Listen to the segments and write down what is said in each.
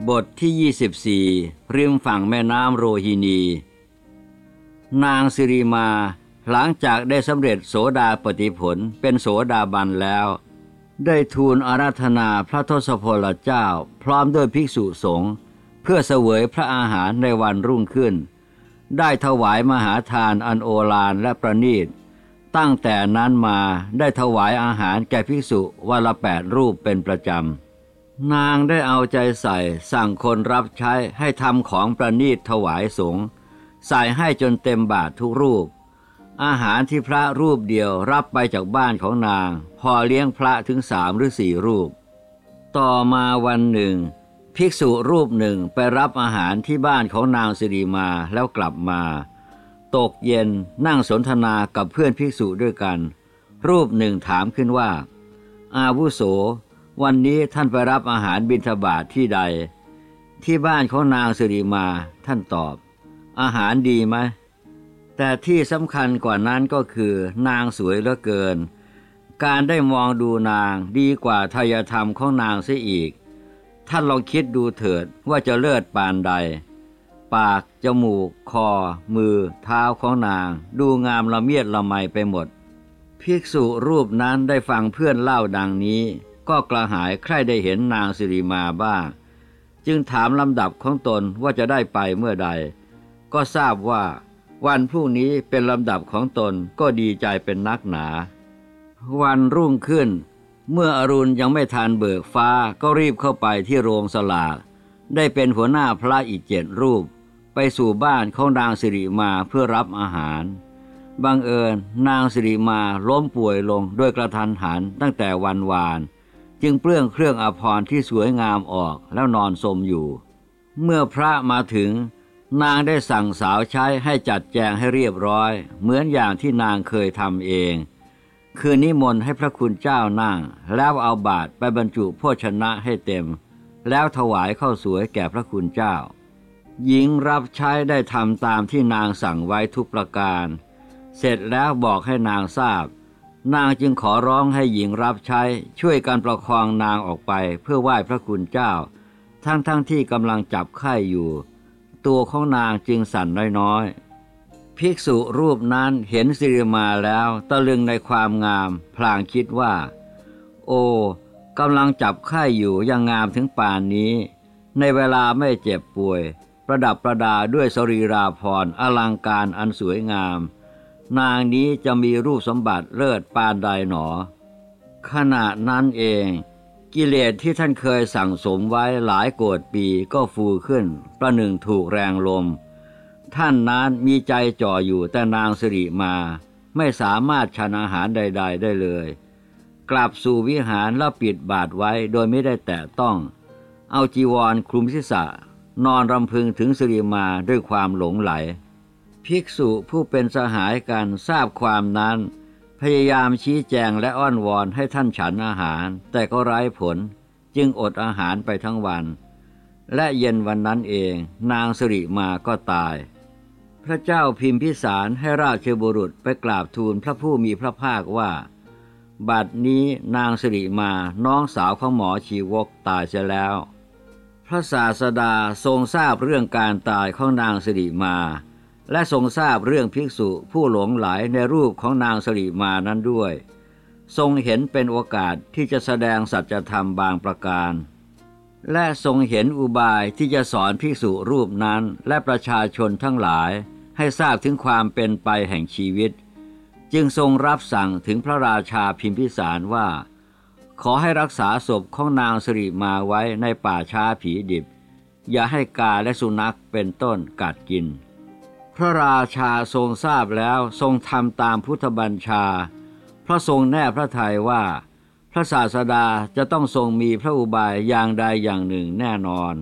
บทที่24ริมฝั่งแม่น้ำโรฮินีนางสิริมาหลังจากได้สำเร็จโสดาปัตติผลเป็นโสดาบันแล้วได้ทูลอาราธนาพระทศพลเจ้าพร้อมด้วยภิกษุสงฆ์เพื่อเสวยพระอาหารในวันรุ่งขึ้นได้ถวายมหาทานอันโอฬารและประณีตตั้งแต่นั้นมาได้ถวายอาหารแก่ภิกษุวันละ8 รูปเป็นประจำนางได้เอาใจใส่สั่งคนรับใช้ให้ทำของประณีตถวายสงฆ์ใส่ให้จนเต็มบาตรทุกรูปอาหารที่พระรูปเดียวรับไปจากบ้านของนางพอเลี้ยงพระถึง3 หรือ 4 รูปต่อมาวันหนึ่งภิกษุรูปหนึ่งไปรับอาหารที่บ้านของนางสิริมาแล้วกลับมาตกเย็นนั่งสนทนากับเพื่อนภิกษุด้วยกันรูปหนึ่งถามขึ้นว่าอาวุโสวันนี้ท่านไปรับอาหารบิณฑบาตที่ใดที่บ้านของนางสิริมาท่านตอบอาหารดีไหมแต่ที่สำคัญกว่านั้นก็คือนางสวยเหลือเกินการได้มองดูนางดีกว่าทายธรรมของนางเสียอีกท่านลองคิดดูเถิดว่าจะเลิศปานใดปากจมูกคอมือเท้าของนางดูงามละเมียดละไมไปหมดภิกษุรูปนั้นได้ฟังเพื่อนเล่าดังนี้ก็กระหายใคร่ได้เห็นนางสิริมาบ้างจึงถามลำดับของตนว่าจะได้ไปเมื่อใดก็ทราบว่าวันพรุ่งนี้เป็นลำดับของตนก็ดีใจเป็นนักหนาวันรุ่งขึ้นเมื่ออรุณยังไม่ทันเบิกฟ้าก็รีบเข้าไปที่โรงสลากได้เป็นหัวหน้าพระอีก7 รูปไปสู่บ้านของนางสิริมาเพื่อรับอาหารบังเอิญนางสิริมาล้มป่วยลงด้วยกระทันหันตั้งแต่วันวานจึงเปลื้องเครื่องอาภรณ์ที่สวยงามออกแล้วนอนสมอยู่เมื่อพระมาถึงนางได้สั่งสาวใช้ให้จัดแจงให้เรียบร้อยเหมือนอย่างที่นางเคยทำเองคือนิมนต์ให้พระคุณเจ้านั่งแล้วเอาบาตรไปบรรจุโภชนะให้เต็มแล้วถวายข้าวสวยแก่พระคุณเจ้าหญิงรับใช้ได้ทำตามที่นางสั่งไว้ทุกประการเสร็จแล้วบอกให้นางทราบนางจึงขอร้องให้หญิงรับใช้ช่วยกันประคองนางออกไปเพื่อไหว้พระคุณเจ้าทั้งที่กำลังจับไข้อยู่ตัวของนางจึงสั่นน้อยๆภิกษุรูปนั้นเห็นสิริมาแล้วตะลึงในความงามพลางคิดว่าโอ้กำลังจับไข้อยู่ยังงามถึงป่านนี้ในเวลาไม่เจ็บป่วยประดับประดาด้วยสรีราภรณ์อลังการอันสวยงามนางนี้จะมีรูปสมบัติเลิศปานใดหนอขณะนั้นเองกิเลสที่ท่านเคยสั่งสมไว้หลายโกรธปีก็ฟูขึ้นประหนึ่งถูกแรงลมท่านนั้นมีใจจ่ออยู่แต่นางสิริมาไม่สามารถฉันอาหารใดๆได้เลยกลับสู่วิหารแล้วปิดบาตรไว้โดยไม่ได้แตะต้องเอาจีวรคลุมศีรษะนอนรำพึงถึงสิริมาด้วยความหลงไหลภิกษุผู้เป็นสหายกันทราบความนั้นพยายามชี้แจงและอ้อนวอนให้ท่านฉันอาหารแต่ก็ไร้ผลจึงอดอาหารไปทั้งวันและเย็นวันนั้นเองนางสิริมาก็ตายพระเจ้าพิมพิสารให้ราชบุรุษไปกราบทูลพระผู้มีพระภาคว่าบัดนี้นางสิริมาน้องสาวของหมอชีวกตายเสียแล้วพระศาสดาทรงทราบเรื่องการตายของนางสิริมาและทรงทราบเรื่องภิกษุผู้หลงไหลในรูปของนางสิริมานั้นด้วยทรงเห็นเป็นโอกาสที่จะแสดงสัจธรรมบางประการและทรงเห็นอุบายที่จะสอนภิกษุรูปนั้นและประชาชนทั้งหลายให้ทราบถึงความเป็นไปแห่งชีวิตจึงทรงรับสั่งถึงพระราชาพิมพิสารว่าขอให้รักษาศพของนางสิริมาไว้ในป่าช้าผีดิบอย่าให้กาและสุนัขเป็นต้นกัดกินพระราชาทรงทราบแล้วทรงทำตามพุทธบัญชาเพราะทรงแน่พระทัยว่าพระศาสดาจะต้องทรงมีพระอุบายอย่างใดอย่างหนึ่งแน่นอน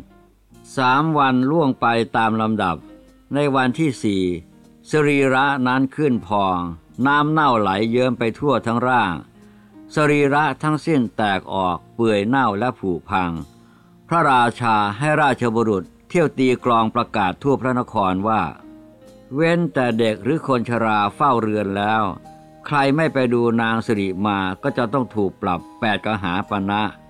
3 วันล่วงไปตามลำดับในวันที่4สรีระนั้นขึ้นพองน้ำเน่าไหลเยิ้มไปทั่วทั้งร่างสรีระทั้งสิ้นแตกออกเปื่อยเน่าและผุพังพระราชาให้ราชบุรุษเที่ยวตีกลองประกาศทั่วพระนครว่าเว้นแต่เด็กหรือคนชราเฝ้าเรือนแล้วใครไม่ไปดูนางสิริมาก็จะต้องถูกปรับ8 กหาปณะ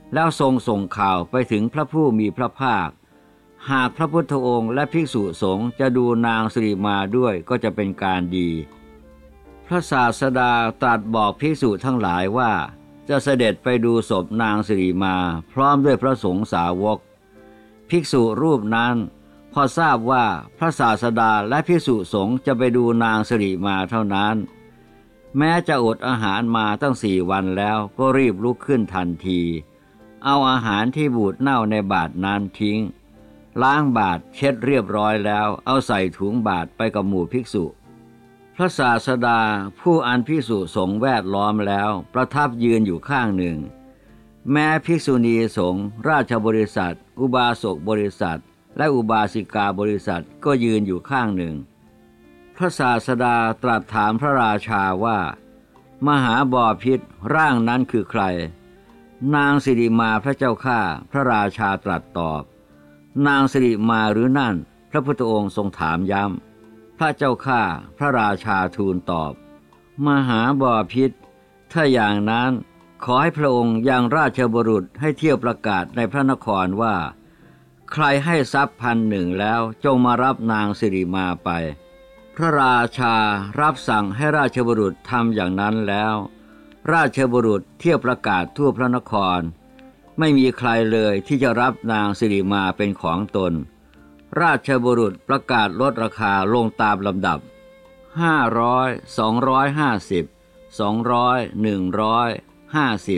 แล้วทรงส่งข่าวไปถึงพระผู้มีพระภาคหากพระพุทธองค์และภิกษุสงฆ์จะดูนางสิริมาด้วยก็จะเป็นการดีพระศาสดาตรัสบอกภิกษุทั้งหลายว่าจะเสด็จไปดูศพนางสิริมาพร้อมด้วยพระสงฆ์สาวกภิกษุรูปนั้นพอทราบว่าพระศาสดาและภิกษุสงฆ์จะไปดูนางสิริมาเท่านั้นแม้จะอดอาหารมาตั้ง4 วันแล้วก็รีบลุกขึ้นทันทีเอาอาหารที่บูดเน่าในบาตรนั้นทิ้งล้างบาตรเช็ดเรียบร้อยแล้วเอาใส่ถุงบาตรไปกับหมู่ภิกษุพระศาสดาผู้อันภิกษุสงฆ์แวดล้อมแล้วประทับยืนอยู่ข้างหนึ่งแม้ภิกษุณีสงฆ์ราชบริษัทอุบาสกบริษัทและอุบาสิกาบริษัทก็ยืนอยู่ข้างหนึ่งพระศาสดาตรัสถามพระราชาว่ามหาบพิตรร่างนั้นคือใครนางสิริมาพระเจ้าข้าพระราชาตรัสตอบนางสิริมาหรือนั่นพระพุทธองค์ทรงถามย้ำพระเจ้าข้าพระราชาทูลตอบมหาบพิตรถ้าอย่างนั้นขอให้พระองค์ยังราชบุรุษให้เที่ยวประกาศในพระนครว่าใครให้ทรัพย์1,000แล้วจงมารับนางสิริมาไปพระราชารับสั่งให้ราชบุรุษทำอย่างนั้นแล้วราชบุรุษเที่ยวประกาศทั่วพระนครไม่มีใครเลยที่จะรับนางสิริมาเป็นของตนราชบุรุษประกาศลดราคาลงตามลำดับ500 250 200 150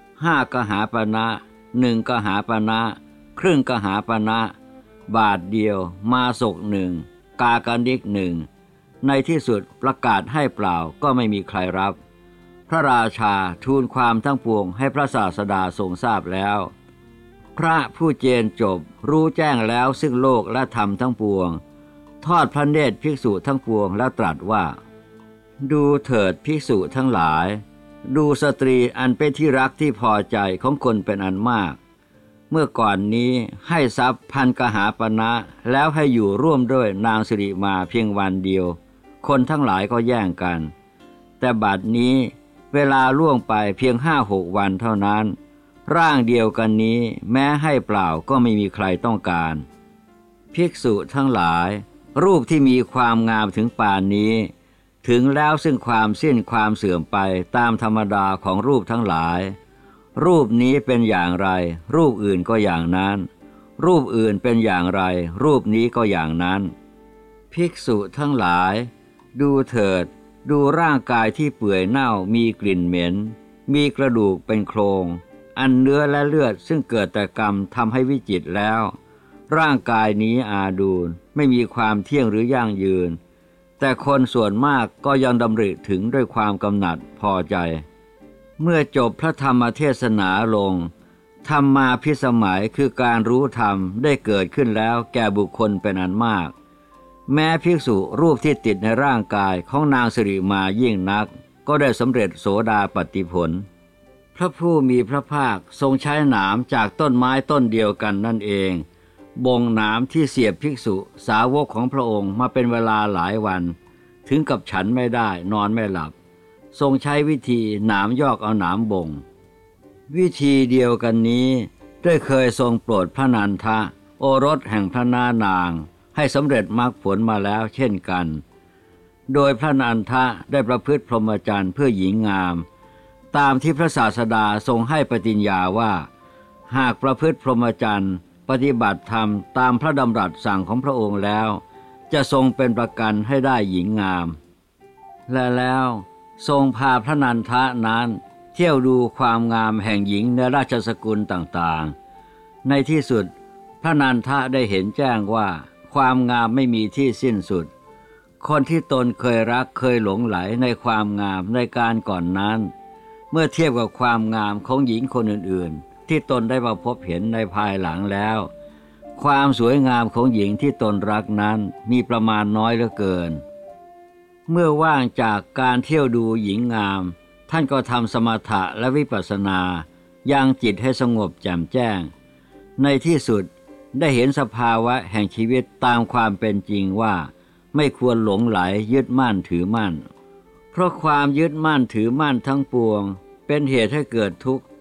5 กหาปณะ1 กหาปณะครึ่งกหาปณะบาทเดียวมาศก1 กากนิก1ในที่สุดประกาศให้เปล่าก็ไม่มีใครรับพระราชาทูลความทั้งปวงให้พระศาสดาทรงทราบแล้วพระผู้เจนจบรู้แจ้งแล้วซึ่งโลกและธรรมทั้งปวงทอดพระเนตรภิกษุทั้งปวงแล้วตรัสว่าดูเถิดภิกษุทั้งหลายดูสตรีอันเป็นที่รักที่พอใจของคนเป็นอันมากเมื่อก่อนนี้ให้ทรัพย์1,000 กหาปณะแล้วให้อยู่ร่วมด้วยนางสิริมาเพียงวันเดียวคนทั้งหลายก็แย่งกันแต่บัดนี้เวลาล่วงไปเพียง5-6 วันเท่านั้นร่างเดียวกันนี้แม้ให้เปล่าก็ไม่มีใครต้องการภิกษุทั้งหลายรูปที่มีความงามถึงป่านนี้ถึงแล้วซึ่งความสิ้นความเสื่อมไปตามธรรมดาของรูปทั้งหลายรูปนี้เป็นอย่างไรรูปอื่นก็อย่างนั้นรูปอื่นเป็นอย่างไรรูปนี้ก็อย่างนั้นภิกษุทั้งหลายดูเถิดดูร่างกายที่เปื่อยเน่ามีกลิ่นเหม็นมีกระดูกเป็นโครงอันเนื้อและเลือดซึ่งเกิดแต่กรรมทำให้วิจิตรแล้วร่างกายนี้อาดูลไม่มีความเที่ยงหรือยั่งยืนแต่คนส่วนมากก็ยังดำริถึงด้วยความกำหนัดพอใจเมื่อจบพระธรรมเทศนาลงธรรมาภิสมัยคือการรู้ธรรมได้เกิดขึ้นแล้วแก่บุคคลเป็นอันมากแม้ภิกษุรูปที่ติดในร่างกายของนางสิริมายิ่งนักก็ได้สำเร็จโสดาปัตติผลพระผู้มีพระภาคทรงใช้หนามจากต้นไม้ต้นเดียวกันนั่นเองบ่งหนามที่เสียบภิกษุสาวกของพระองค์มาเป็นเวลาหลายวันถึงกับฉันไม่ได้นอนไม่หลับทรงใช้วิธีหนามยอกเอาหนามบ่งวิธีเดียวกันนี้ได้เคยทรงโปรดพระนันทะโอรสแห่งพระนานางให้สำเร็จมรรคผลมาแล้วเช่นกันโดยพระนันทะได้ประพฤติพรหมจรรย์เพื่อหญิงงามตามที่พระศาสดาทรงให้ปฏิญญาว่าหากประพฤติพรหมจรรย์ปฏิบัติธรรมตามพระดำรัสสั่งของพระองค์แล้วจะทรงเป็นประกันให้ได้หญิงงามและแล้วทรงพาพระนันทะนั้นเที่ยวดูความงามแห่งหญิงในราชสกุลต่างๆในที่สุดพระนันทะได้เห็นแจ้งว่าความงามไม่มีที่สิ้นสุดคนที่ตนเคยรักเคยหลงไหลในความงามในการก่อนนั้นเมื่อเทียบกับความงามของหญิงคนอื่นๆที่ตนได้มาพบเห็นในภายหลังแล้วความสวยงามของหญิงที่ตนรักนั้นมีประมาณน้อยเหลือเกินเมื่อว่างจากการเที่ยวดูหญิงงามท่านก็ทำสมถะและวิปัสสนายังจิตให้สงบแจ่มแจ้งในที่สุดได้เห็นสภาวะแห่งชีวิตตามความเป็นจริงว่าไม่ควรหลงไหลยึดมั่นถือมั่นเพราะความยึดมั่นถือมั่นทั้งปวงเป็นเหตุให้เกิดทุกข์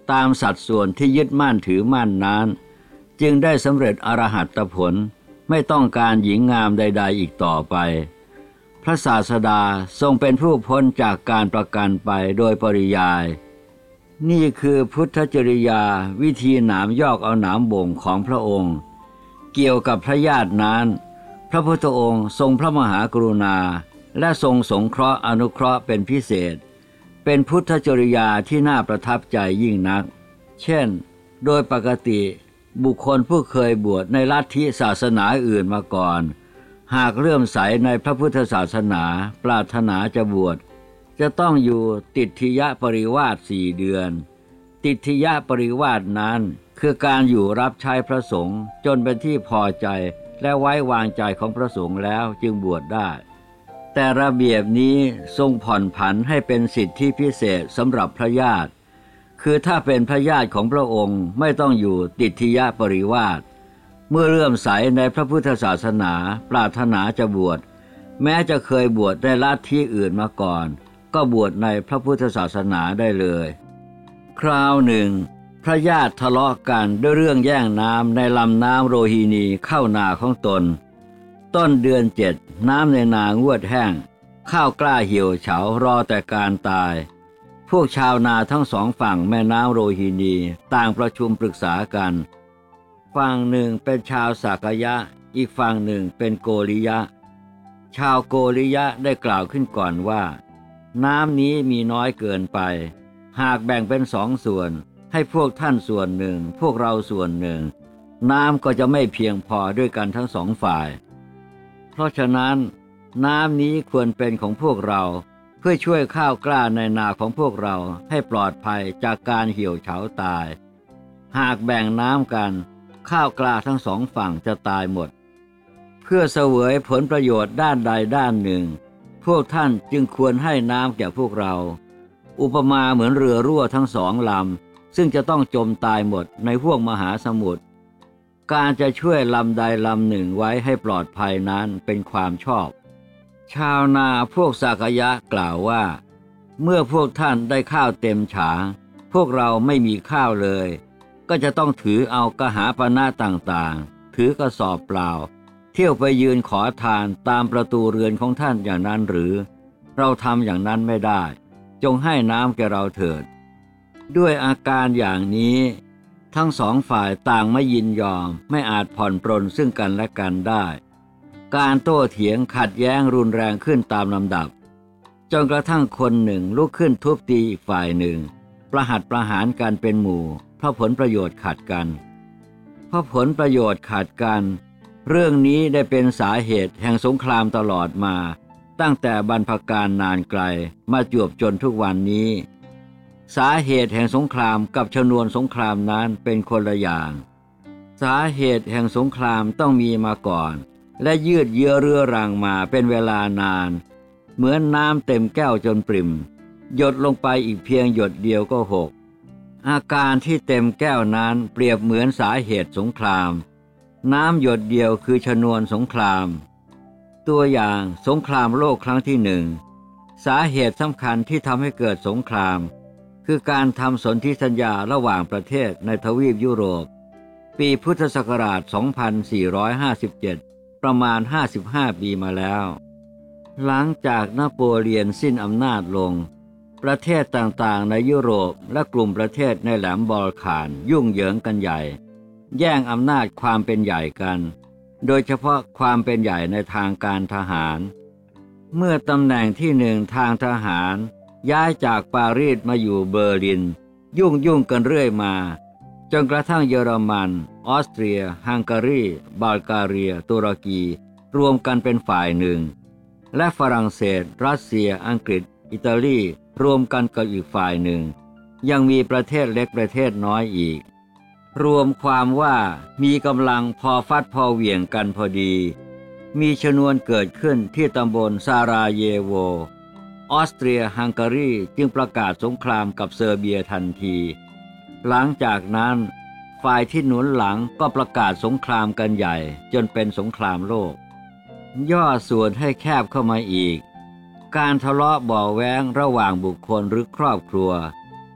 ตามสัดส่วนที่ยึดมั่นถือมั่นนั้นจึงได้สำเร็จอรหัตผลไม่ต้องการหญิงงามใดๆอีกต่อไปพระศาสดาทรงเป็นผู้พ้นจากการประกันไปโดยปริยายนี่คือพุทธจริยาวิธีหนามยอกเอาหนามบ่งของพระองค์เกี่ยวกับพระญาตินั้นพระพุทธองค์ทรงพระมหากรุณาและทรงสงเคราะห์อนุเคราะห์เป็นพิเศษเป็นพุทธจริยาที่น่าประทับใจยิ่งนักเช่นโดยปกติบุคคลผู้เคยบวชในลัทธิศาสนาอื่นมาก่อนหากเลื่อมใสในพระพุทธศาสนาปรารถนาจะบวชจะต้องอยู่ติฏฐิยปริวาส4 เดือนติฏฐิยปริวาสนั้นคือการอยู่รับใช้พระสงฆ์จนเป็นที่พอใจและไว้วางใจของพระสงฆ์แล้วจึงบวชได้แต่ระเบียบนี้ทรงผ่อนผันให้เป็นสิทธิพิเศษสำหรับพระญาติคือถ้าเป็นพระญาติของพระองค์ไม่ต้องอยู่ติฏฐิยปริวาสเมื่อเลื่อมใสในพระพุทธศาสนาปรารถนาจะบวชแม้จะเคยบวชในลัทธิอื่นมาก่อนก็บวชในพระพุทธศาสนาได้เลยคราวหนึ่งพระญาติทะเลาะกันด้วยเรื่องแย่งน้ำในลำน้ำโรฮินีเข้านาของตนต้นเดือน7น้ำในนางวดแห้งข้าวกล้าเหี่ยวเฉารอแต่การตายพวกชาวนาทั้ง2 ฝั่งแม่น้ำโรฮินีต่างประชุมปรึกษากันฝั่งหนึ่งเป็นชาวสากยะอีกฝั่งหนึ่งเป็นโกริยะชาวโกริยะได้กล่าวขึ้นก่อนว่าน้ำนี้มีน้อยเกินไปหากแบ่งเป็น2 ส่วนให้พวกท่านส่วนหนึ่งพวกเราส่วนหนึ่งน้ำก็จะไม่เพียงพอด้วยกันทั้ง2 ฝ่ายเพราะฉะนั้นน้ำนี้ควรเป็นของพวกเราเพื่อช่วยข้าวกล้าในนาของพวกเราให้ปลอดภัยจากการเหี่ยวเฉาตายหากแบ่งน้ำกันข้าวกล้าทั้ง2 ฝั่งจะตายหมดเพื่อเสวยผลประโยชน์ด้านใดด้านหนึ่งพวกท่านจึงควรให้น้ำแก่พวกเราอุปมาเหมือนเรือรั่วทั้ง2 ลำซึ่งจะต้องจมตายหมดในห้วงมหาสมุทรการจะช่วยลำใดลำหนึ่งไว้ให้ปลอดภัยนั้นเป็นความชอบชาวนาพวกสากยะกล่าวว่าเมื่อพวกท่านได้ข้าวเต็มฉางพวกเราไม่มีข้าวเลยก็จะต้องถือเอากหาปณะต่างๆถือกระสอบเปล่าเที่ยวไปยืนขอทานตามประตูเรือนของท่านอย่างนั้นหรือเราทำอย่างนั้นไม่ได้จงให้น้ำแก่เราเถิดด้วยอาการอย่างนี้ทั้ง2 ฝ่ายต่างไม่ยินยอมไม่อาจผ่อนปรนซึ่งกันและกันได้การโต้เถียงขัดแย้งรุนแรงขึ้นตามลำดับจนกระทั่งคนหนึ่งลุกขึ้นทุบตีอีกฝ่ายหนึ่งประหัตประหารกันเป็นหมู่เพราะผลประโยชน์ขัดกันเพราะผลประโยชน์ขัดกันเรื่องนี้ได้เป็นสาเหตุแห่งสงครามตลอดมาตั้งแต่บรรพกาลนานไกลมาจวบจนทุกวันนี้สาเหตุแห่งสงครามกับชนวนสงครามนั้นเป็นคนละอย่างสาเหตุแห่งสงครามต้องมีมาก่อนและยืดเยื้อเรื้อรังมาเป็นเวลานานเหมือนน้ำเต็มแก้วจนปริ่มหยดลงไปอีกเพียงหยดเดียวก็หกอาการที่เต็มแก้วนั้นเปรียบเหมือนสาเหตุสงครามน้ำหยดเดียวคือชนวนสงครามตัวอย่างสงครามโลกครั้งที่1สาเหตุสำคัญที่ทำให้เกิดสงครามคือการทำสนธิสัญญาระหว่างประเทศในทวีปยุโรปปีพุทธศักราช 2457 ประมาณ 55 ปีมาแล้วหลังจากนโปเลียนสิ้นอำนาจลงประเทศต่างๆในยุโรปและกลุ่มประเทศในแหลมบอลข่านยุ่งเหยิงกันใหญ่แย่งอำนาจความเป็นใหญ่กันโดยเฉพาะความเป็นใหญ่ในทางการทหารเมื่อตำแหน่งที่1ทางทหารย้ายจากปารีสมาอยู่เบอร์ลินยุ่งกันเรื่อยมาจนกระทั่งเยอรมันออสเตรียฮังการีบัลแกเรียตุรกีรวมกันเป็นฝ่ายหนึ่งและฝรั่งเศสรัสเซียอังกฤษอิตาลีรวมกันกับอีกฝ่ายหนึ่งยังมีประเทศเล็กประเทศน้อยอีกรวมความว่ามีกำลังพอฟัดพอเหวี่ยงกันพอดีมีชนวนเกิดขึ้นที่ตำบลซาราเยโวออสเตรียฮังการีจึงประกาศสงครามกับเซอร์เบียทันทีหลังจากนั้นฝ่ายที่หนุนหลังก็ประกาศสงครามกันใหญ่จนเป็นสงครามโลกย่อส่วนให้แคบเข้ามาอีกการทะเลาะเบาะแว้งระหว่างบุคคลหรือครอบครัว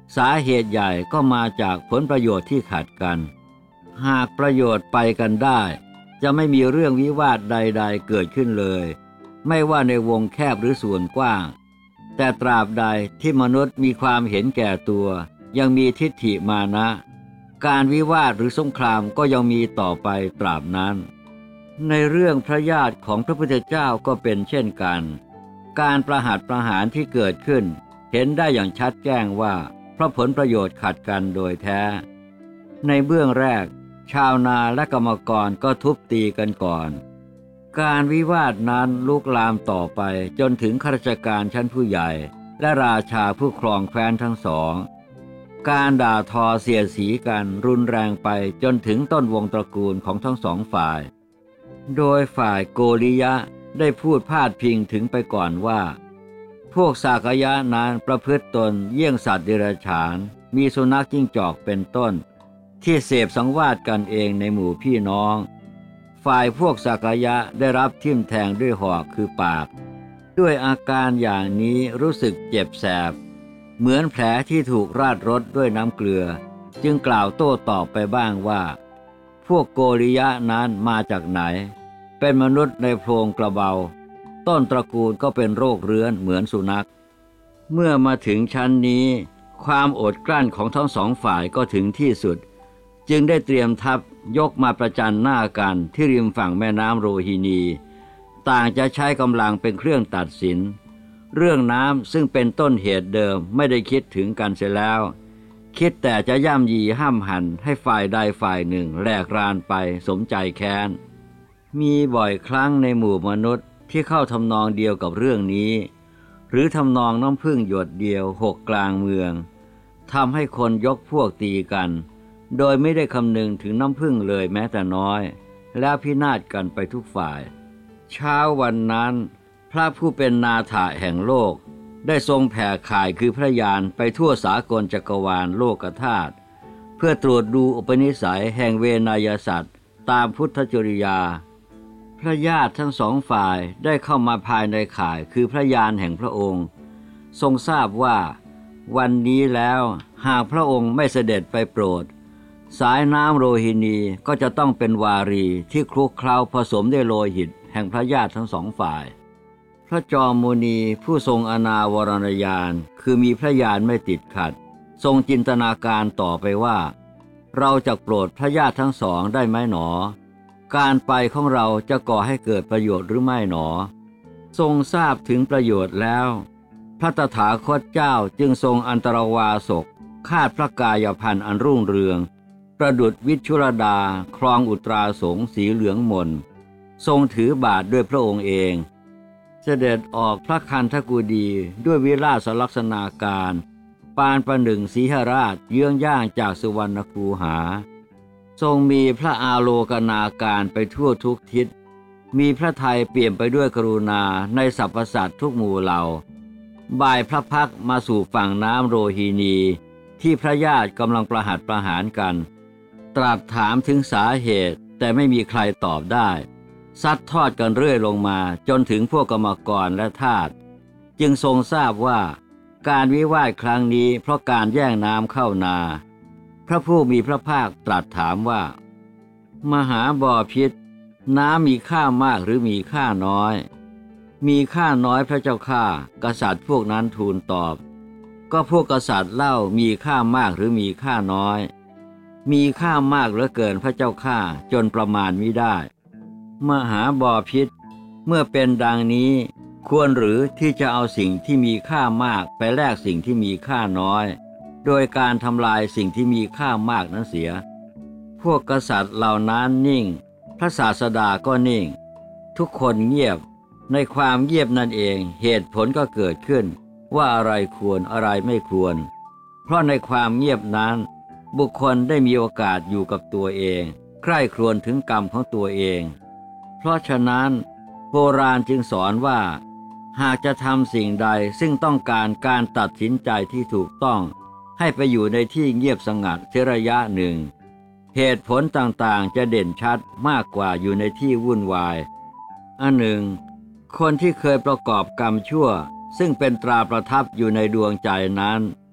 สาเหตุใหญ่ก็มาจากผลประโยชน์ที่ขัดกันหากประโยชน์ไปกันได้จะไม่มีเรื่องวิวาทใดๆเกิดขึ้นเลยไม่ว่าในวงแคบหรือส่วนกว้างแต่ตราบใดที่มนุษย์มีความเห็นแก่ตัวยังมีทิฏฐิมานะการวิวาทหรือสงครามก็ยังมีต่อไปตราบนั้นในเรื่องพระญาติของพระพุทธเจ้าก็เป็นเช่นกันการประหัตประหารที่เกิดขึ้นเห็นได้อย่างชัดแจ้งว่าเพราะผลประโยชน์ขัดกันโดยแท้ในเบื้องแรกชาวนาและกรรมกรก็ทุบตีกันก่อนการวิวาทนั้นลุกลามต่อไปจนถึงข้าราชการชั้นผู้ใหญ่และราชาผู้ครองแคว้นทั้งสองการด่าทอเสียดสีกันรุนแรงไปจนถึงต้นวงตระกูลของทั้งสองฝ่ายโดยฝ่ายโกริยะได้พูดพาดพิงถึงไปก่อนว่าพวกสากยะนั้นประพฤติตนเยี่ยงสัตว์เดรัจฉานมีสุนัขจิ้งจอกเป็นต้นที่เสพสังวาสกันเองในหมู่พี่น้องฝ่ายพวกสากยะได้รับทิ่มแทงด้วยหอกคือปากด้วยอาการอย่างนี้รู้สึกเจ็บแสบเหมือนแผลที่ถูกราดรถด้วยน้ำเกลือจึงกล่าวโต้ตอบไปบ้างว่าพวกโกริยะนั้นมาจากไหนเป็นมนุษย์ในโพรงกระเบาต้นตระกูลก็เป็นโรคเรื้อนเหมือนสุนัขเมื่อมาถึงชั้นนี้ความอดกลั้นของทั้งสองฝ่ายก็ถึงที่สุดจึงได้เตรียมทัพยกมาประจันหน้ากันที่ริมฝั่งแม่น้ำโรฮินีต่างจะใช้กำลังเป็นเครื่องตัดสินเรื่องน้ำซึ่งเป็นต้นเหตุเดิมไม่ได้คิดถึงกันเสียแล้วคิดแต่จะย่ำยีห้ามหันให้ฝ่ายใดฝ่ายหนึ่งแหลกรานไปสมใจแค้นมีบ่อยครั้งในหมู่มนุษย์ที่เข้าทำนองเดียวกับเรื่องนี้หรือทำนองน้ำผึ้งหยดเดียวหกกลางเมืองทำให้คนยกพวกตีกันโดยไม่ได้คำนึงถึงน้ำผึ้งเลยแม้แต่น้อยแล้วพินาศกันไปทุกฝ่ายเช้าวันนั้นพระผู้เป็นนาถะแห่งโลกได้ทรงแผ่ข่ายคือพระญาณไปทั่วสากลจักรวาลโลกธาตุเพื่อตรวจดูอุปนิสัยแห่งเวนยสัตว์ตามพุทธจริยาพระญาติทั้งสองฝ่ายได้เข้ามาภายในข่ายคือพระญาณแห่งพระองค์ทรงทราบว่าวันนี้แล้วหากพระองค์ไม่เสด็จไปโปรดสายน้ำโรฮินีก็จะต้องเป็นวารีที่คลุกเคล้าผสมด้วยโลหิตแห่งพระญาติทั้งสองฝ่ายพระจอมมุนีผู้ทรงอนาวรณญาณคือมีพระญาณไม่ติดขัดทรงจินตนาการต่อไปว่าเราจะโปรดพระญาติทั้งสองได้ไหมหนอการไปของเราจะก่อให้เกิดประโยชน์หรือไม่หนอทรงทราบถึงประโยชน์แล้วพระตถาคตเจ้าจึงทรงอันตรวาสกคาดพระกายพันธ์อันรุ่งเรืองประดุจวิชุรดาครองอุตราสงสีเหลืองมนทรงถือบาทด้วยพระองค์เองเสด็จออกพระคันธกุฎีด้วยวิราชลักษณาการปานประหนึ่งสีหราชเยื้องย่างจากสุวรรณคูหาทรงมีพระอาโลกนาการไปทั่วทุกทิศมีพระทัยเปี่ยมไปด้วยกรุณาในสรรพสัตว์ทุกหมู่เหล่าบ่ายพระพักมาสู่ฝั่งน้ำโรฮินีที่พระญาติกำลังประหัตประหารกันตรัสถามถึงสาเหตุแต่ไม่มีใครตอบได้ซัดทอดกันเรื่อยลงมาจนถึงพวกกรรมกรและทาสจึงทรงทราบว่าการวิวาทครั้งนี้เพราะการแย่งน้ำเข้านาพระผู้มีพระภาคตรัสถามว่ามหาบพิตรน้ำมีค่ามากหรือมีค่าน้อยมีค่าน้อยพระเจ้าข้ากษัตริย์พวกนั้นทูลตอบก็พวกกษัตริย์เล่ามีค่ามากหรือมีค่าน้อยมีค่ามากเหลือเกินพระเจ้าข้าจนประมาณมิได้มหาบพิตรเมื่อเป็นดังนี้ควรหรือที่จะเอาสิ่งที่มีค่ามากไปแลกสิ่งที่มีค่าน้อยโดยการทำลายสิ่งที่มีค่ามากนั้นเสียพวกกษัตริย์เหล่านั้นนิ่งพระศาสดาก็นิ่งทุกคนเงียบในความเงียบนั่นเองเหตุผลก็เกิดขึ้นว่าอะไรควรอะไรไม่ควรเพราะในความเงียบนั้นบุคคลได้มีโอกาสอยู่กับตัวเองใคร่ครวญถึงกรรมของตัวเองเพราะฉะนั้นโบราณจึงสอนว่าหากจะทำสิ่งใดซึ่งต้องการตัดสินใจที่ถูกต้องให้ไปอยู่ในที่เงียบสงัดเสียระยะหนึ่งเหตุผลต่างๆจะเด่นชัดมากกว่าอยู่ในที่วุ่นวายอันหนึ่งคนที่เคยประกอบกรรมชั่วซึ่งเป็นตราประทับอยู่ในดวงใจนั้น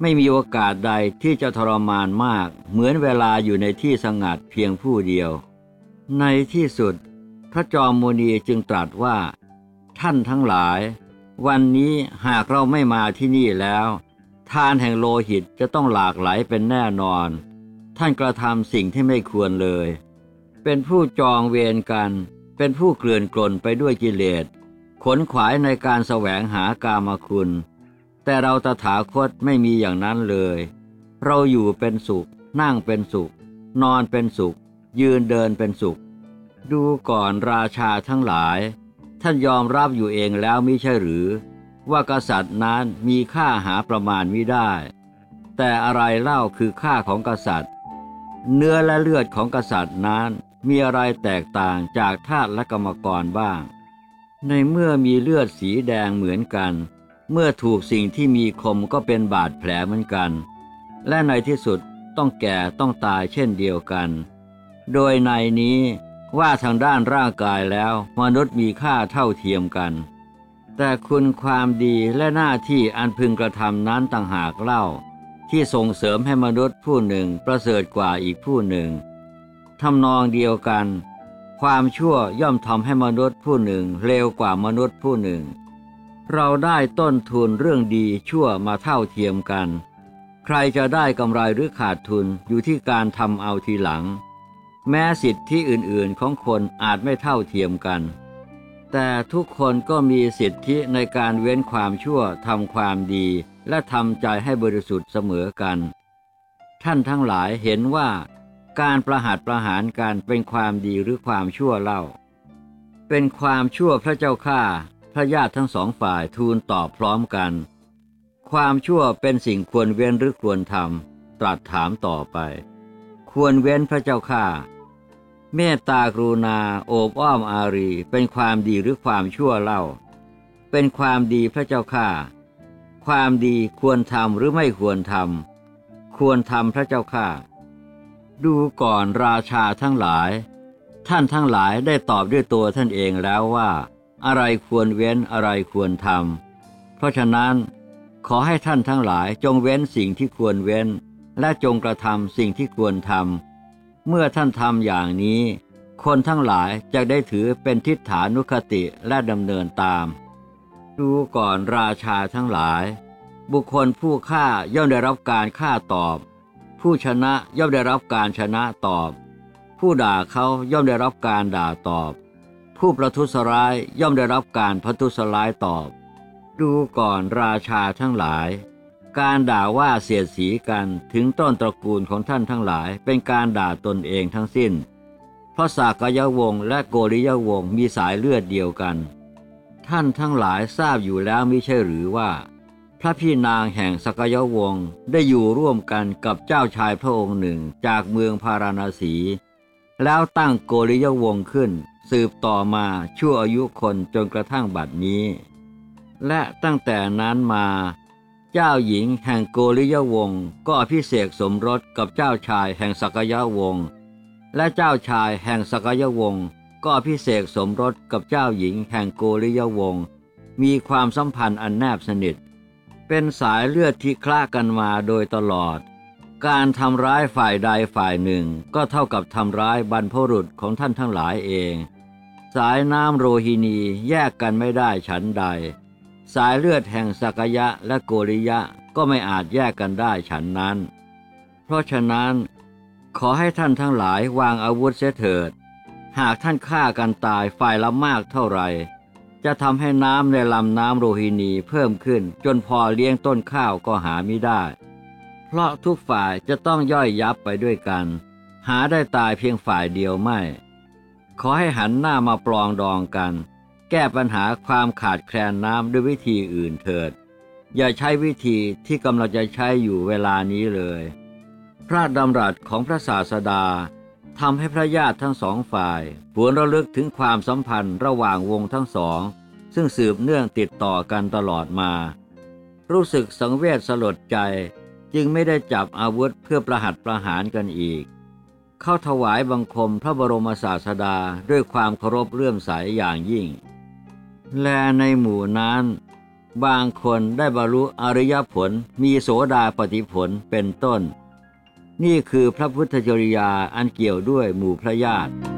ไม่มีโอกาสใดที่จะทรมานมากเหมือนเวลาอยู่ในที่สงัดเพียงผู้เดียวในที่สุดพระจอมมุนีจึงตรัสว่าท่านทั้งหลายวันนี้หากเราไม่มาที่นี่แล้วทานแห่งโลหิตจะต้องหลากไหลเป็นแน่นอนท่านกระทำสิ่งที่ไม่ควรเลยเป็นผู้จองเวรกันเป็นผู้เกลื่อนกล่นไปด้วยกิเลสขนขวายในการแสวงหากามคุณแต่เราตถาคตไม่มีอย่างนั้นเลยเราอยู่เป็นสุขนั่งเป็นสุขนอนเป็นสุขยืนเดินเป็นสุขดูก่อนราชาทั้งหลายท่านยอมรับอยู่เองแล้วมิใช่หรือว่ากษัตริย์นั้นมีค่าหาประมาณมิได้แต่อะไรเล่าคือค่าของกษัตริย์เนื้อและเลือดของกษัตริย์นั้นมีอะไรแตกต่างจากทาสและกรรมกรบ้างในเมื่อมีเลือดสีแดงเหมือนกันเมื่อถูกสิ่งที่มีคมก็เป็นบาดแผลเหมือนกันและในที่สุดต้องแก่ต้องตายเช่นเดียวกันโดยในนี้ว่าทางด้านร่างกายแล้วมนุษย์มีค่าเท่าเทียมกันแต่คุณความดีและหน้าที่อันพึงกระทำนั้นต่างหากเล่าที่ส่งเสริมให้มนุษย์ผู้หนึ่งประเสริฐกว่าอีกผู้หนึ่งทำนองเดียวกันความชั่วย่อมทำให้มนุษย์ผู้หนึ่งเลวกว่ามนุษย์ผู้หนึ่งเราได้ต้นทุนเรื่องดีชั่วมาเท่าเทียมกันใครจะได้กำไรหรือขาดทุนอยู่ที่การทำเอาทีหลังแม้สิทธิอื่นๆของคนอาจไม่เท่าเทียมกันแต่ทุกคนก็มีสิทธิในการเว้นความชั่วทำความดีและทำใจให้บริสุทธิ์เสมอกันท่านทั้งหลายเห็นว่าการประหัตประหารกันเป็นความดีหรือความชั่วเล่าเป็นความชั่วพระเจ้าข้าพระญาติทั้งสองฝ่ายทูลตอบพร้อมกันความชั่วเป็นสิ่งควรเว้นหรือควรทำตรัสถามต่อไปควรเว้นพระเจ้าข้าเมตตากรุณาโอบอ้อมอารีเป็นความดีหรือความชั่วเล่าเป็นความดีพระเจ้าข้าความดีควรทำหรือไม่ควรทำควรทำพระเจ้าข้าดูก่อนราชาทั้งหลายท่านทั้งหลายได้ตอบด้วยตัวท่านเองแล้วว่าอะไรควรเว้นอะไรควรทำเพราะฉะนั้นขอให้ท่านทั้งหลายจงเว้นสิ่งที่ควรเว้นและจงกระทำสิ่งที่ควรทำเมื่อท่านทำอย่างนี้คนทั้งหลายจะได้ถือเป็นทิฏฐานุคติและดำเนินตามดูก่อนราชาทั้งหลายบุคคลผู้ฆ่าย่อมได้รับการฆ่าตอบผู้ชนะย่อมได้รับการชนะตอบผู้ด่าเขาย่อมได้รับการด่าตอบผู้ประทุษร้ายย่อมได้รับการประทุษร้ายตอบดูก่อนราชาทั้งหลายการด่าว่าเสียดสีกันถึงต้นตระกูลของท่านทั้งหลายเป็นการด่าตนเองทั้งสิ้นเพราะสากยวงศ์และโกริยวงศ์มีสายเลือดเดียวกันท่านทั้งหลายทราบอยู่แล้วมิใช่หรือว่าพระพี่นางแห่งสากยวงศ์ได้อยู่ร่วมกันกับเจ้าชายพระองค์หนึ่งจากเมืองพาราณสีแล้วตั้งโกริยวงศ์ขึ้นสืบต่อมาชั่วอายุคนจนกระทั่งบัดนี้และตั้งแต่นั้นมาเจ้าหญิงแห่งโกริยวงศ์ก็อภิเษกสมรสกับเจ้าชายแห่งสากยวงศ์และเจ้าชายแห่งสากยวงศ์ก็อภิเษกสมรสกับเจ้าหญิงแห่งโกริยวงศ์มีความสัมพันธ์อันแนบสนิทเป็นสายเลือดที่คล้ากันมาโดยตลอดการทำร้ายฝ่ายใดฝ่ายหนึ่งก็เท่ากับทำร้ายบรรพบุรุษของท่านทั้งหลายเองสายน้ำโรฮินีแยกกันไม่ได้ฉันใดสายเลือดแห่งสักยะและโกริยะก็ไม่อาจแยกกันได้ฉันนั้นเพราะฉะนั้นขอให้ท่านทั้งหลายวางอาวุธเสียเถิดหากท่านฆ่ากันตายฝ่ายละมากเท่าไหร่จะทำให้น้ำในลำน้ำโรฮินีเพิ่มขึ้นจนพอเลี้ยงต้นข้าวก็หาไม่ได้เพราะทุกฝ่ายจะต้องย่อยยับไปด้วยกันหาได้ตายเพียงฝ่ายเดียวไม่ขอให้หันหน้ามาปรองดองกันแก้ปัญหาความขาดแคลนน้ำด้วยวิธีอื่นเถิดอย่าใช้วิธีที่กำลังจะใช้อยู่เวลานี้เลยพระดำรัสของพระศาสดาทำให้พระญาติทั้งสองฝ่ายหวนระลึกถึงความสัมพันธ์ระหว่างวงทั้งสองซึ่งสืบเนื่องติดต่อกันตลอดมารู้สึกสังเวชสลดใจจึงไม่ได้จับอาวุธเพื่อประหัตประหารกันอีกเข้าถวายบังคมพระบรมศาสดาด้วยความเคารพเลื่อมใสอย่างยิ่งและในหมู่นั้นบางคนได้บรรลุอริยผลมีโสดาปัตติผลเป็นต้นนี่คือพระพุทธจริยาอันเกี่ยวด้วยหมู่พระญาติ